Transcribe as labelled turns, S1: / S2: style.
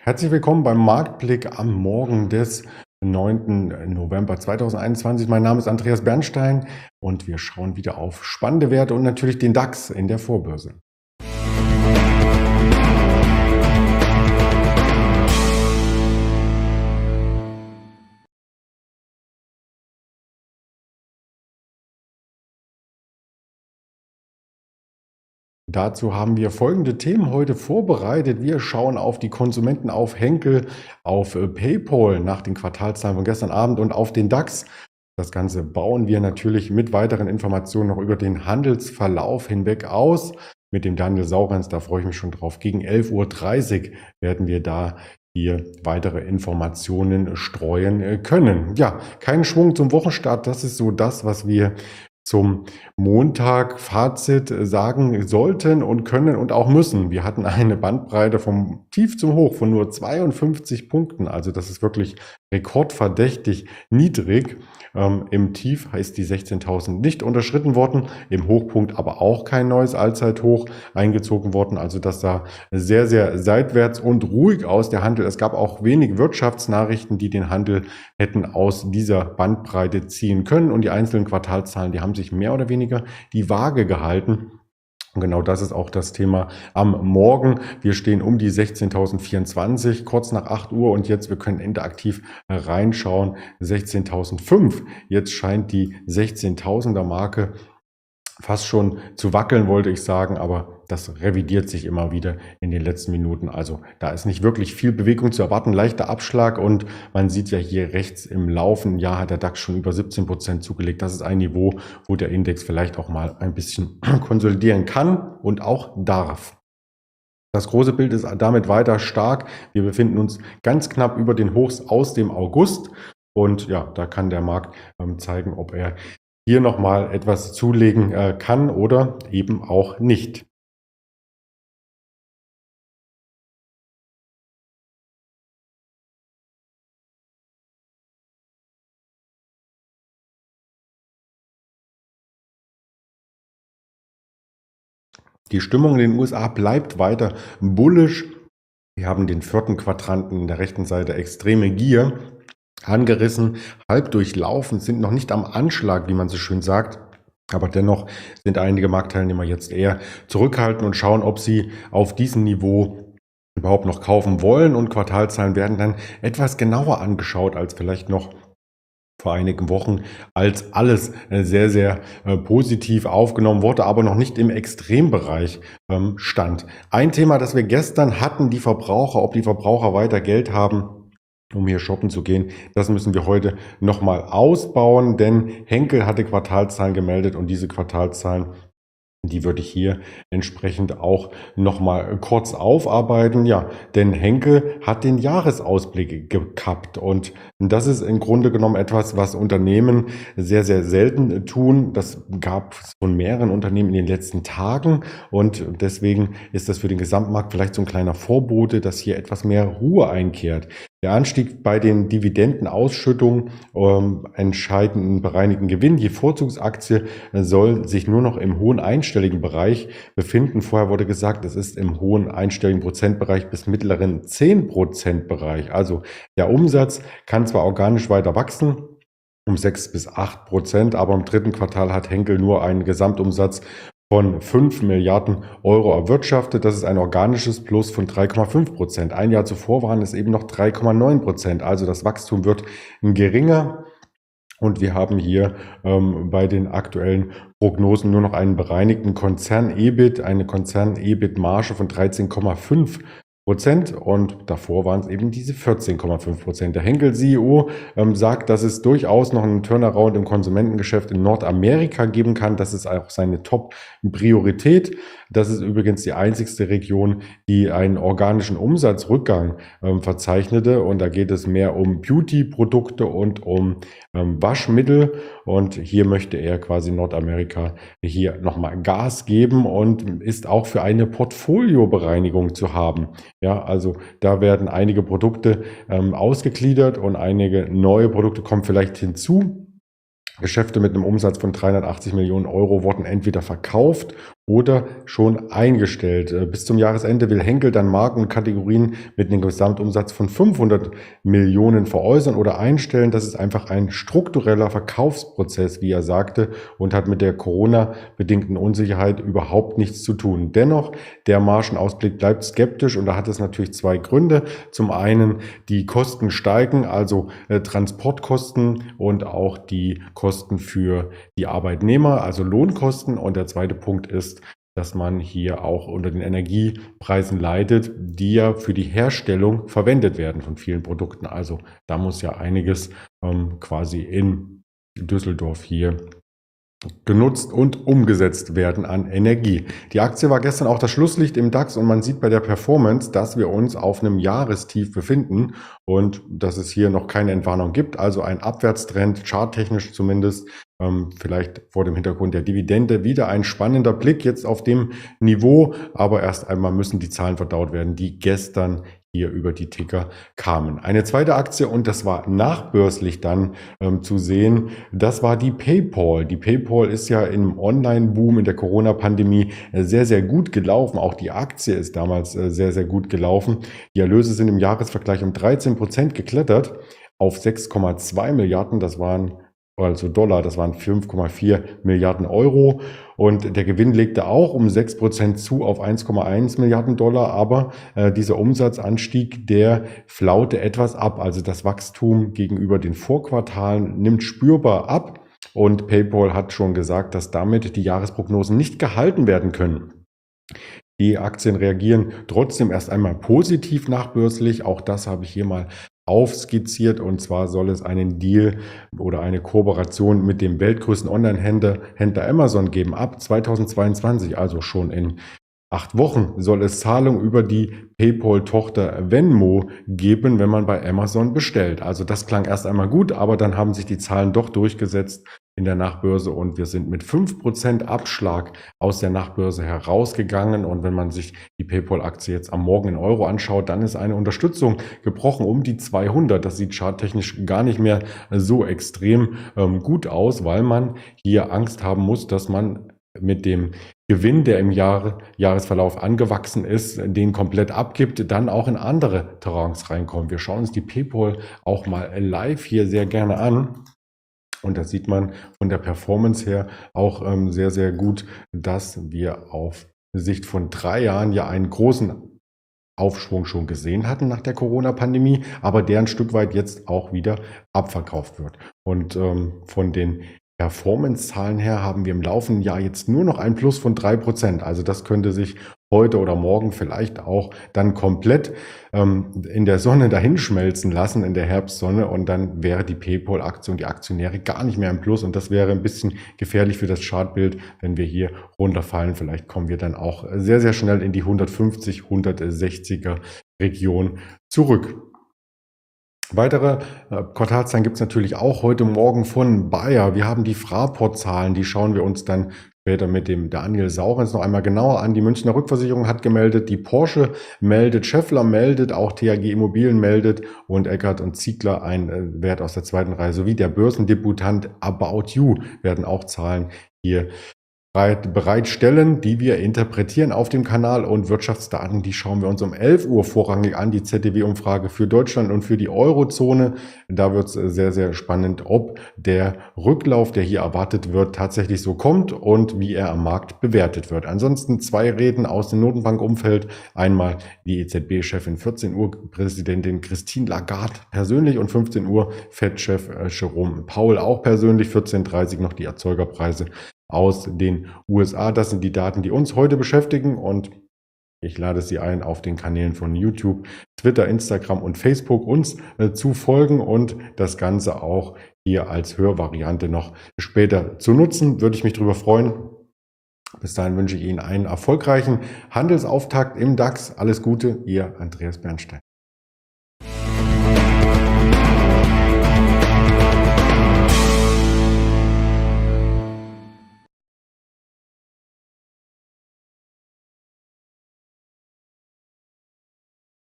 S1: Herzlich willkommen beim Marktblick am Morgen des 9. November 2021. Mein Name ist Andreas Bernstein und wir schauen wieder auf spannende Werte und natürlich den DAX in der Vorbörse. Dazu haben wir folgende Themen heute vorbereitet. Wir schauen auf die Konsumenten, auf Henkel, auf PayPal nach den Quartalszahlen von gestern Abend und auf den DAX. Das Ganze bauen wir natürlich mit weiteren Informationen noch über den Handelsverlauf hinweg aus. Mit dem Daniel Saurens, da freue ich mich schon drauf. Gegen 11:30 Uhr werden wir da hier weitere Informationen streuen können. Ja, kein Schwung zum Wochenstart. Das ist so das, was wir zum Montag Fazit sagen sollten und können und auch müssen. Wir hatten eine Bandbreite vom Tief zum Hoch von nur 52 Punkten. Also das ist wirklich rekordverdächtig niedrig. Im Tief heißt die 16.000 nicht unterschritten worden, im Hochpunkt aber auch kein neues Allzeithoch eingezogen worden. Also das sah sehr, sehr seitwärts und ruhig aus, der Handel. Es gab auch wenig Wirtschaftsnachrichten, die den Handel hätten aus dieser Bandbreite ziehen können. Und die einzelnen Quartalszahlen, die haben sich mehr oder weniger die Waage gehalten. Und genau das ist auch das Thema am Morgen. Wir stehen um die 16.024, kurz nach 8 Uhr und jetzt, wir können interaktiv reinschauen, 16.005. Jetzt scheint die 16.000er Marke fast schon zu wackeln, wollte ich sagen, aber das revidiert sich immer wieder in den letzten Minuten. Also da ist nicht wirklich viel Bewegung zu erwarten, leichter Abschlag und man sieht ja hier rechts im laufenden Jahr hat der DAX schon über 17% zugelegt. Das ist ein Niveau, wo der Index vielleicht auch mal ein bisschen konsolidieren kann und auch darf. Das große Bild ist damit weiter stark. Wir befinden uns ganz knapp über den Hochs aus dem August und ja, da kann der Markt zeigen, ob er hier nochmal etwas zulegen kann oder eben auch nicht. Die Stimmung in den USA bleibt weiter bullish. Wir haben den vierten Quadranten in der rechten Seite, extreme Gier angerissen, halb durchlaufen, sind noch nicht am Anschlag, wie man so schön sagt. Aber dennoch sind einige Marktteilnehmer jetzt eher zurückhaltend und schauen, ob sie auf diesem Niveau überhaupt noch kaufen wollen. Und Quartalzahlen werden dann etwas genauer angeschaut als vielleicht noch vor einigen Wochen, als alles sehr, sehr positiv aufgenommen wurde, aber noch nicht im Extrembereich stand. Ein Thema, das wir gestern hatten, die Verbraucher, ob die Verbraucher weiter Geld haben, um hier shoppen zu gehen, das müssen wir heute nochmal ausbauen, denn Henkel hatte Quartalzahlen gemeldet und diese Quartalzahlen, die würde ich hier entsprechend auch nochmal kurz aufarbeiten. Ja, denn Henkel hat den Jahresausblick gekappt und das ist im Grunde genommen etwas, was Unternehmen sehr, sehr selten tun. Das gab es von mehreren Unternehmen in den letzten Tagen und deswegen ist das für den Gesamtmarkt vielleicht so ein kleiner Vorbote, dass hier etwas mehr Ruhe einkehrt. Der Anstieg bei den Dividendenausschüttungen entscheidenden bereinigten Gewinn. Die Vorzugsaktie soll sich nur noch im hohen einstelligen Bereich befinden. Vorher wurde gesagt, es ist im hohen einstelligen Prozentbereich bis mittleren 10% Bereich. Also der Umsatz kann zwar organisch weiter wachsen, um 6-8%, aber im dritten Quartal hat Henkel nur einen Gesamtumsatz von 5 Milliarden Euro erwirtschaftet. Das ist ein organisches Plus von 3,5%. Ein Jahr zuvor waren es eben noch 3,9%. Also das Wachstum wird geringer. Und wir haben hier bei den aktuellen Prognosen nur noch einen bereinigten Konzern-EBIT, eine Konzern-EBIT-Marge von 13,5%. Und davor waren es eben diese 14,5%. Der Henkel-CEO sagt, dass es durchaus noch einen Turnaround im Konsumentengeschäft in Nordamerika geben kann. Das ist auch seine Top-Priorität. Das ist übrigens die einzigste Region, die einen organischen Umsatzrückgang verzeichnete. Und da geht es mehr um Beauty-Produkte und um Waschmittel. Und hier möchte er quasi Nordamerika hier nochmal Gas geben und ist auch für eine Portfoliobereinigung zu haben. Ja, also da werden einige Produkte ausgegliedert und einige neue Produkte kommen vielleicht hinzu. Geschäfte mit einem Umsatz von 380 Millionen Euro wurden entweder verkauft oder schon eingestellt. Bis zum Jahresende will Henkel dann Marken und Kategorien mit einem Gesamtumsatz von 500 Millionen veräußern oder einstellen. Das ist einfach ein struktureller Verkaufsprozess, wie er sagte, und hat mit der Corona-bedingten Unsicherheit überhaupt nichts zu tun. Dennoch, der Margenausblick bleibt skeptisch und da hat es natürlich zwei Gründe. Zum einen, die Kosten steigen, also Transportkosten und auch die Kosten für die Arbeitnehmer, also Lohnkosten. Und der zweite Punkt ist, dass man hier auch unter den Energiepreisen leidet, die ja für die Herstellung verwendet werden von vielen Produkten. Also da muss ja einiges quasi in Düsseldorf hier genutzt und umgesetzt werden an Energie. Die Aktie war gestern auch das Schlusslicht im DAX und man sieht bei der Performance, dass wir uns auf einem Jahrestief befinden und dass es hier noch keine Entwarnung gibt, also ein Abwärtstrend, charttechnisch zumindest, vielleicht vor dem Hintergrund der Dividende wieder ein spannender Blick jetzt auf dem Niveau, aber erst einmal müssen die Zahlen verdaut werden, die gestern hier über die Ticker kamen. Eine zweite Aktie, und das war nachbörslich dann zu sehen, das war die PayPal. Die PayPal ist ja im Online-Boom in der Corona-Pandemie sehr, sehr gut gelaufen. Auch die Aktie ist damals sehr, sehr gut gelaufen. Die Erlöse sind im Jahresvergleich um 13% geklettert auf 6,2 Milliarden. Das waren also Dollar, das waren 5,4 Milliarden Euro. Und der Gewinn legte auch um 6% zu auf 1,1 Milliarden Dollar. Aber dieser Umsatzanstieg, der flaute etwas ab. Also das Wachstum gegenüber den Vorquartalen nimmt spürbar ab. Und PayPal hat schon gesagt, dass damit die Jahresprognosen nicht gehalten werden können. Die Aktien reagieren trotzdem erst einmal positiv nachbörslich. Auch das habe ich hier mal aufskizziert, und zwar soll es einen Deal oder eine Kooperation mit dem weltgrößten Online-Händler Amazon geben. Ab 2022, also schon in 8 Wochen, soll es Zahlung über die PayPal-Tochter Venmo geben, wenn man bei Amazon bestellt. Also das klang erst einmal gut, aber dann haben sich die Zahlen doch durchgesetzt in der Nachbörse und wir sind mit 5% Abschlag aus der Nachbörse herausgegangen. Und wenn man sich die PayPal-Aktie jetzt am Morgen in Euro anschaut, dann ist eine Unterstützung gebrochen um die 200. Das sieht charttechnisch gar nicht mehr so extrem gut aus, weil man hier Angst haben muss, dass man mit dem Gewinn, der im Jahresverlauf angewachsen ist, den komplett abgibt, dann auch in andere Terrains reinkommt. Wir schauen uns die PayPal auch mal live hier sehr gerne an. Und da sieht man von der Performance her auch sehr, sehr gut, dass wir auf Sicht von 3 Jahren ja einen großen Aufschwung schon gesehen hatten nach der Corona-Pandemie, aber der ein Stück weit jetzt auch wieder abverkauft wird. Und von den Performance-Zahlen her haben wir im laufenden Jahr jetzt nur noch ein Plus von 3%. Also das könnte sich heute oder morgen vielleicht auch dann komplett in der Sonne dahinschmelzen lassen, in der Herbstsonne. Und dann wäre die PayPal-Aktie und die Aktionäre gar nicht mehr im Plus. Und das wäre ein bisschen gefährlich für das Chartbild, wenn wir hier runterfallen. Vielleicht kommen wir dann auch sehr, sehr schnell in die 150, 160er Region zurück. Weitere Quartalszahlen gibt es natürlich auch heute Morgen von Bayer. Wir haben die Fraport-Zahlen, die schauen wir uns dann später mit dem Daniel Saurens noch einmal genauer an. Die Münchner Rückversicherung hat gemeldet, die Porsche meldet, Schaeffler meldet, auch TAG Immobilien meldet und Eckert und Ziegler, ein Wert aus der zweiten Reihe, sowie der Börsendebutant About You werden auch Zahlen hier bereitstellen, die wir interpretieren auf dem Kanal. Und Wirtschaftsdaten, die schauen wir uns um 11 Uhr vorrangig an, die ZDW-Umfrage für Deutschland und für die Eurozone. Da wird es sehr, sehr spannend, ob der Rücklauf, der hier erwartet wird, tatsächlich so kommt und wie er am Markt bewertet wird. Ansonsten 2 Reden aus dem Notenbankumfeld. Einmal die EZB-Chefin 14 Uhr, Präsidentin Christine Lagarde persönlich, und 15 Uhr Fed-Chef Jerome Powell auch persönlich. 14:30 Uhr noch die Erzeugerpreise aus den USA. Das sind die Daten, die uns heute beschäftigen, und ich lade Sie ein, auf den Kanälen von YouTube, Twitter, Instagram und Facebook uns zu folgen und das Ganze auch hier als Hörvariante noch später zu nutzen. Würde ich mich darüber freuen. Bis dahin wünsche ich Ihnen einen erfolgreichen Handelsauftakt im DAX. Alles Gute, Ihr Andreas Bernstein.